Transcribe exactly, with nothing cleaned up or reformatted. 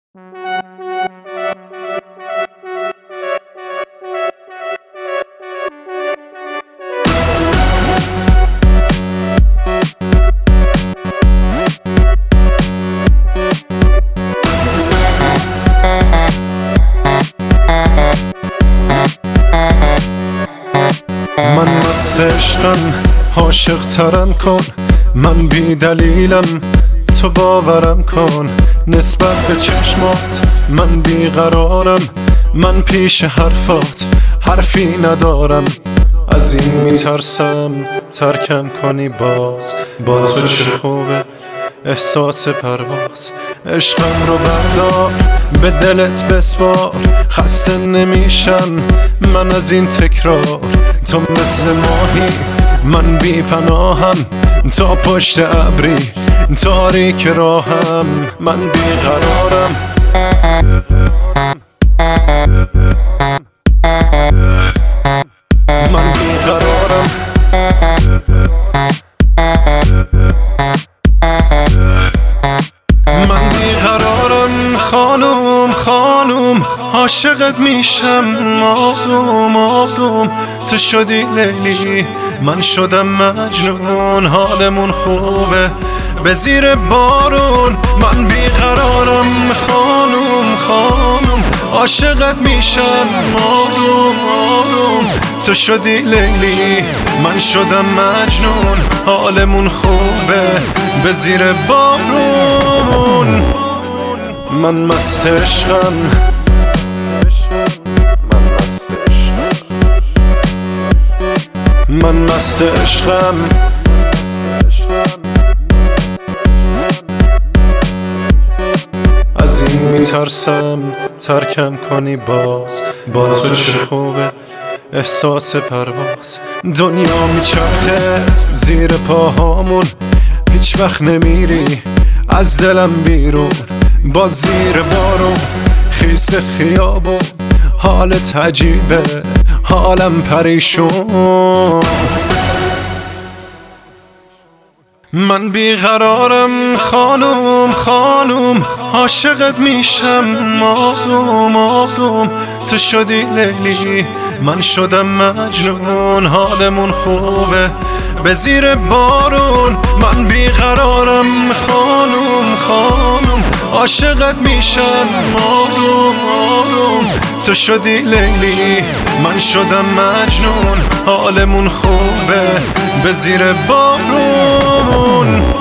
من مست عشقم، عاشق ترم کن، من بی دلیلم تو باورم کن. نسبت به چشمات من بیقرارم، من پیش حرفات حرفی ندارم. از این میترسم ترکم کنی باز، با تو چه خوبه احساس پرواز. عشقم رو بردار به دلت بسپار، خسته نمیشم من از این تکرار. تو مثل ماهی من بی پناهم، تا پشت ابری تاریک راهم. من بیقرارم من بیقرارم من بیقرارم خانوم خانوم، عاشقت میشم آروم آروم. تو شدی لیلی من شدم مجنون، حالمون خوبه به زیر بارون. من بیقرارم خانوم خانوم، عاشقت میشم آروم آروم. تو شدی لیلی من شدم مجنون، حالمون خوبه به زیر بارون. من مست عشقم من مست عشقم از این میترسم ترکم کنی باز، با تو چه خوبه احساس پرواز. دنیا میچرخه زیر پاهامون، هیچ وقت نمیری از دلم بیرون. با زیر بارون خیس خیابون، حالت عجیبه حالم پریشون. من بیقرارم خانوم خانوم، عاشقت میشم آروم آروم. تو شدی لیلی من شدم مجنون، حالمون خوبه به زیر بارون. من بیقرارم خانوم خانوم، عاشقت میشم آروم آروم. تو شدی لیلی من شدم مجنون، حالمون خوبه به زیر بارون.